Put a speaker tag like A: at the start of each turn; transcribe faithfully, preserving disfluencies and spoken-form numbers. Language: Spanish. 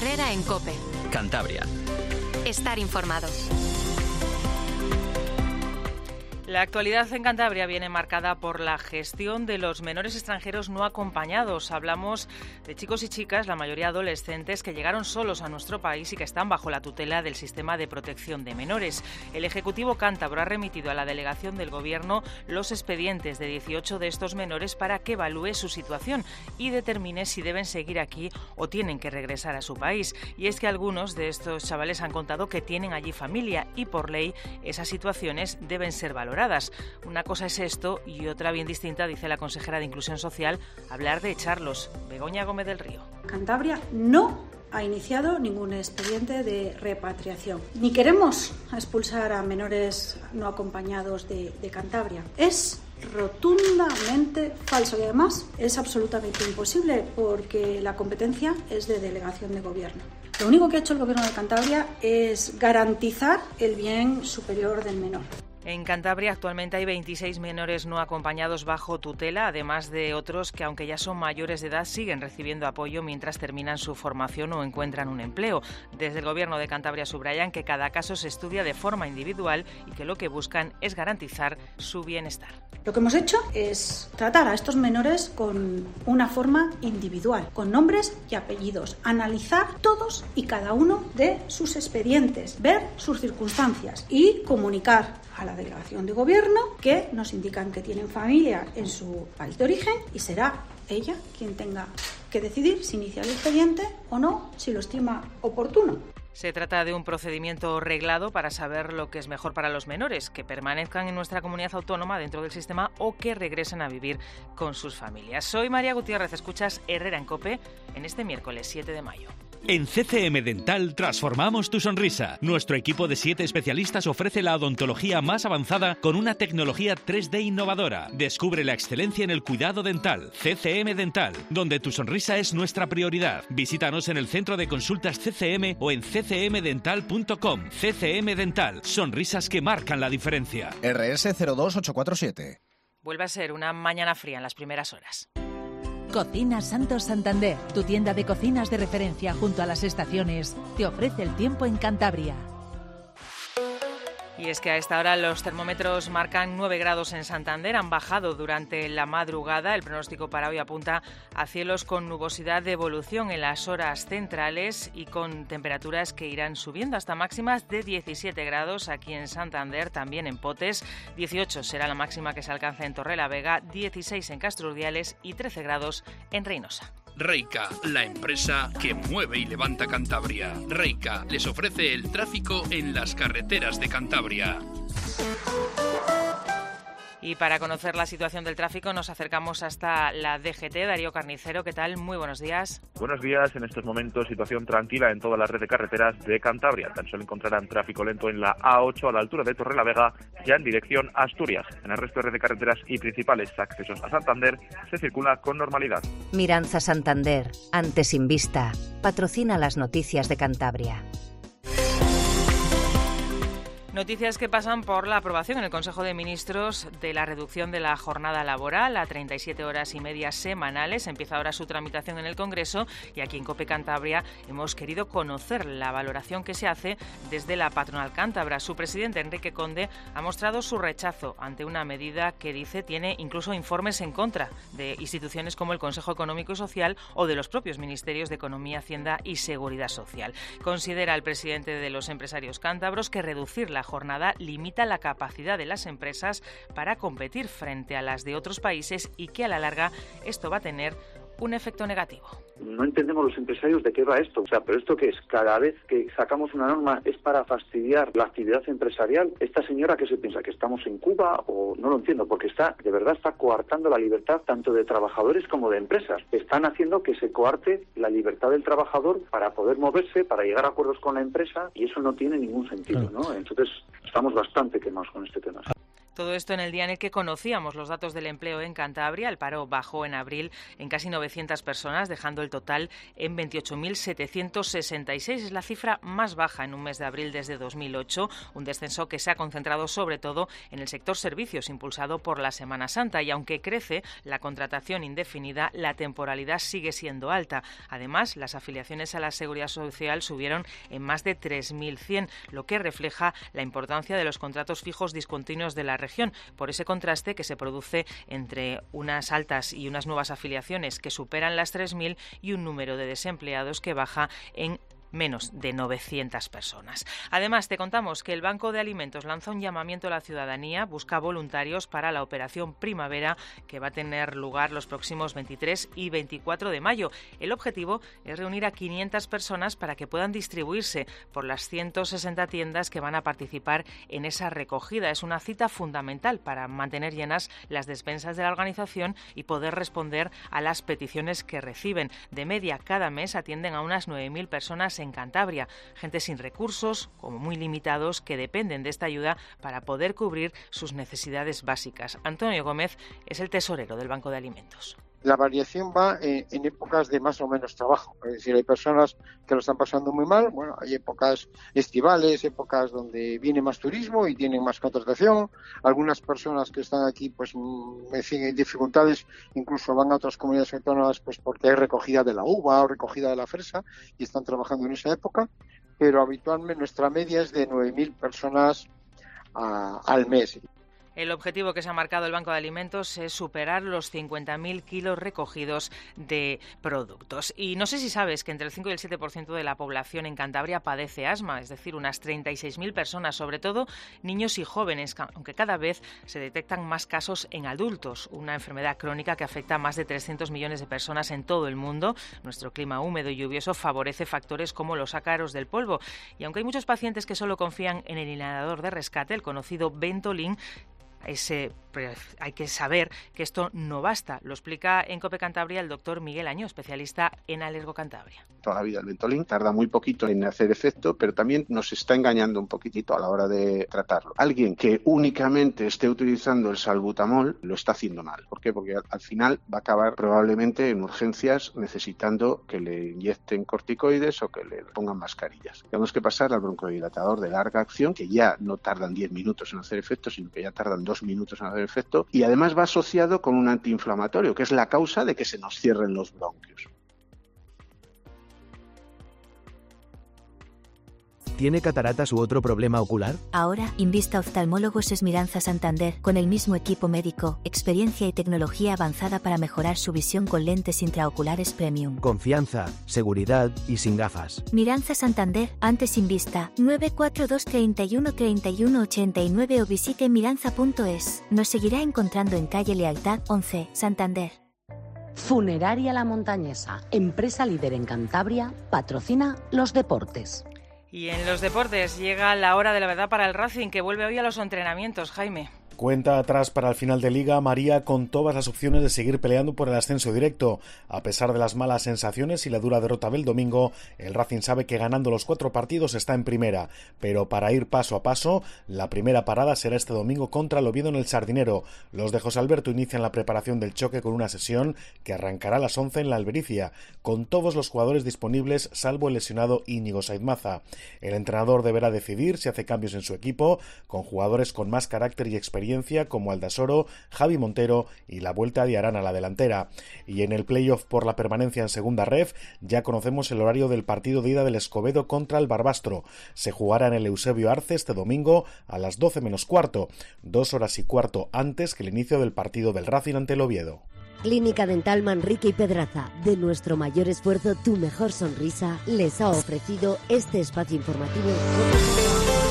A: Herrera en COPE.
B: Cantabria.
A: Estar informado.
C: La actualidad en Cantabria viene marcada por la gestión de los menores extranjeros no acompañados. Hablamos de chicos y chicas, la mayoría adolescentes, que llegaron solos a nuestro país y que están bajo la tutela del Sistema de Protección de Menores. El Ejecutivo cántabro ha remitido a la delegación del Gobierno los expedientes de dieciocho de estos menores para que evalúe su situación y determine si deben seguir aquí o tienen que regresar a su país. Y es que algunos de estos chavales han contado que tienen allí familia y por ley esas situaciones deben ser valoradas. Una cosa es esto y otra bien distinta, dice la consejera de Inclusión Social, hablar de echarlos. Begoña Gómez del Río.
D: Cantabria no ha iniciado ningún expediente de repatriación. Ni queremos expulsar a menores no acompañados de, de Cantabria. Es rotundamente falso y además es absolutamente imposible porque la competencia es de delegación de gobierno. Lo único que ha hecho el Gobierno de Cantabria es garantizar el bien superior del menor.
C: En Cantabria actualmente hay veintiséis menores no acompañados bajo tutela, además de otros que, aunque ya son mayores de edad, siguen recibiendo apoyo mientras terminan su formación o encuentran un empleo. Desde el Gobierno de Cantabria subrayan que cada caso se estudia de forma individual y que lo que buscan es garantizar su bienestar.
D: Lo que hemos hecho es tratar a estos menores con una forma individual, con nombres y apellidos, analizar todos y cada uno de sus expedientes, ver sus circunstancias y comunicar a la delegación de gobierno que nos indican que tienen familia en su país de origen y será ella quien tenga que decidir si inicia el expediente o no, si lo estima oportuno.
C: Se trata de un procedimiento reglado para saber lo que es mejor para los menores, que permanezcan en nuestra comunidad autónoma dentro del sistema o que regresen a vivir con sus familias. Soy María Gutiérrez, escuchas Herrera en COPE en este miércoles siete de mayo.
E: En C C M Dental transformamos tu sonrisa. Nuestro equipo de siete especialistas ofrece la odontología más avanzada con una tecnología tres D innovadora. Descubre la excelencia en el cuidado dental. C C M Dental, donde tu sonrisa es nuestra prioridad. Visítanos en el centro de consultas C C M o en c c m dental punto com. C C M Dental, sonrisas que marcan la diferencia.
F: R S cero dos ocho cuatro siete.
C: Vuelve a ser una mañana fría en las primeras horas.
G: Cocinas Santos Santander, tu tienda de cocinas de referencia junto a las estaciones, te ofrece el tiempo en Cantabria.
C: Y es que a esta hora los termómetros marcan nueve grados en Santander, han bajado durante la madrugada. El pronóstico para hoy apunta a cielos con nubosidad de evolución en las horas centrales y con temperaturas que irán subiendo hasta máximas de diecisiete grados aquí en Santander, también en Potes. dieciocho será la máxima que se alcanza en Torrelavega, dieciséis en Castro Urdiales y trece grados en Reynosa.
H: Reica, la empresa que mueve y levanta Cantabria. Reica les ofrece el tráfico en las carreteras de Cantabria.
C: Y para conocer la situación del tráfico nos acercamos hasta la D G T. Darío Carnicero, ¿qué tal? Muy buenos días.
I: Buenos días. En estos momentos situación tranquila en toda la red de carreteras de Cantabria. Tan solo encontrarán tráfico lento en la A ocho a la altura de Torrelavega, ya en dirección a Asturias. En el resto de red de carreteras y principales accesos a Santander se circula con normalidad.
J: Miranza Santander, antes sin vista, patrocina las noticias de Cantabria.
C: Noticias que pasan por la aprobación en el Consejo de Ministros de la reducción de la jornada laboral a treinta y siete horas y media semanales. Empieza ahora su tramitación en el Congreso y aquí en COPE Cantabria hemos querido conocer la valoración que se hace desde la patronal cántabra. Su presidente, Enrique Conde, ha mostrado su rechazo ante una medida que dice tiene incluso informes en contra de instituciones como el Consejo Económico y Social o de los propios Ministerios de Economía, Hacienda y Seguridad Social. Considera el presidente de los empresarios cántabros que reducir la jornada limita la capacidad de las empresas para competir frente a las de otros países y que a la larga esto va a tener un efecto negativo.
K: No entendemos los empresarios de qué va esto. O sea, ¿pero esto qué es? Cada vez que sacamos una norma es para fastidiar la actividad empresarial. ¿Esta señora qué se piensa? ¿Que estamos en Cuba? O no lo entiendo, porque está, de verdad está coartando la libertad tanto de trabajadores como de empresas. Están haciendo que se coarte la libertad del trabajador para poder moverse, para llegar a acuerdos con la empresa, y eso no tiene ningún sentido, ¿no? Entonces, estamos bastante quemados con este tema.
C: Todo esto en el día en el que conocíamos los datos del empleo en Cantabria. El paro bajó en abril en casi novecientas personas, dejando el total en veintiocho mil setecientos sesenta y seis. Es la cifra más baja en un mes de abril desde dos mil ocho, un descenso que se ha concentrado sobre todo en el sector servicios, impulsado por la Semana Santa. Y aunque crece la contratación indefinida, la temporalidad sigue siendo alta. Además, las afiliaciones a la Seguridad Social subieron en más de tres mil cien, lo que refleja la importancia de los contratos fijos discontinuos de la región, por ese contraste que se produce entre unas altas y unas nuevas afiliaciones que superan las tres mil y un número de desempleados que baja en menos de novecientas personas. Además, te contamos que el Banco de Alimentos lanza un llamamiento a la ciudadanía, busca voluntarios para la operación Primavera, que va a tener lugar los próximos veintitrés y veinticuatro de mayo. El objetivo es reunir a quinientas personas para que puedan distribuirse por las ciento sesenta tiendas que van a participar en esa recogida. Es una cita fundamental para mantener llenas las despensas de la organización y poder responder a las peticiones que reciben. De media, cada mes atienden a unas nueve mil personas en Cantabria, gente sin recursos, como muy limitados, que dependen de esta ayuda para poder cubrir sus necesidades básicas. Antonio Gómez es el tesorero del Banco de Alimentos.
B: La variación va en, en épocas de más o menos trabajo. Es decir, hay personas que lo están pasando muy mal. Bueno, hay épocas estivales, épocas donde viene más turismo y tienen más contratación. Algunas personas que están aquí, pues, en dificultades, incluso van a otras comunidades autónomas, pues, porque hay recogida de la uva o recogida de la fresa y están trabajando en esa época. Pero habitualmente nuestra media es de nueve mil personas a, al mes.
C: El objetivo que se ha marcado el Banco de Alimentos es superar los cincuenta mil kilos recogidos de productos. Y no sé si sabes que entre el cinco y el siete por ciento de la población en Cantabria padece asma, es decir, unas treinta y seis mil personas, sobre todo niños y jóvenes, aunque cada vez se detectan más casos en adultos, una enfermedad crónica que afecta a más de trescientos millones de personas en todo el mundo. Nuestro clima húmedo y lluvioso favorece factores como los ácaros del polvo. Y aunque hay muchos pacientes que solo confían en el inhalador de rescate, el conocido Ventolin, Ese, hay que saber que esto no basta. Lo explica en COPE Cantabria el doctor Miguel Añó, especialista en Alergo Cantabria.
L: Toda la vida el Ventolin tarda muy poquito en hacer efecto, pero también nos está engañando un poquitito a la hora de tratarlo. Alguien que únicamente esté utilizando el salbutamol lo está haciendo mal. ¿Por qué? Porque al final va a acabar probablemente en urgencias necesitando que le inyecten corticoides o que le pongan mascarillas. Tenemos que pasar al broncodilatador de larga acción, que ya no tardan diez minutos en hacer efecto, sino que ya tardan dos minutos en hacer efecto, y además va asociado con un antiinflamatorio, que es la causa de que se nos cierren los bronquios.
M: ¿Tiene cataratas u otro problema ocular?
N: Ahora, Invista Oftalmólogos Esmiranza Santander, con el mismo equipo médico, experiencia y tecnología avanzada para mejorar su visión con lentes intraoculares premium.
M: Confianza, seguridad y sin gafas.
N: Miranza Santander, antes Invista, nueve cuatro dos, treinta y uno, treinta y uno, ochenta y nueve o visite miranza punto es. Nos seguirá encontrando en calle Lealtad once, Santander.
O: Funeraria La Montañesa, empresa líder en Cantabria, patrocina los deportes.
C: Y en los deportes llega la hora de la verdad para el Racing, que vuelve hoy a los entrenamientos, Jaime.
P: Cuenta atrás para el final de Liga, María, con todas las opciones de seguir peleando por el ascenso directo. A pesar de las malas sensaciones y la dura derrota del domingo, el Racing sabe que ganando los cuatro partidos está en primera. Pero para ir paso a paso, la primera parada será este domingo contra el Oviedo en el Sardinero. Los de José Alberto inician la preparación del choque con una sesión que arrancará a las once en la Albericia, con todos los jugadores disponibles salvo el lesionado Íñigo Saidmaza. El entrenador deberá decidir si hace cambios en su equipo, con jugadores con más carácter y experiencia como Aldasoro, Javi Montero y la vuelta de Arana a la delantera. Y en el playoff por la permanencia en segunda ref ya conocemos el horario del partido de ida del Escobedo contra el Barbastro. Se jugará en el Eusebio Arce este domingo a las doce menos cuarto, dos horas y cuarto antes que el inicio del partido del Racing ante el Oviedo.
Q: Clínica Dental Manrique y Pedraza, de nuestro mayor esfuerzo, tu mejor sonrisa, les ha ofrecido este espacio informativo.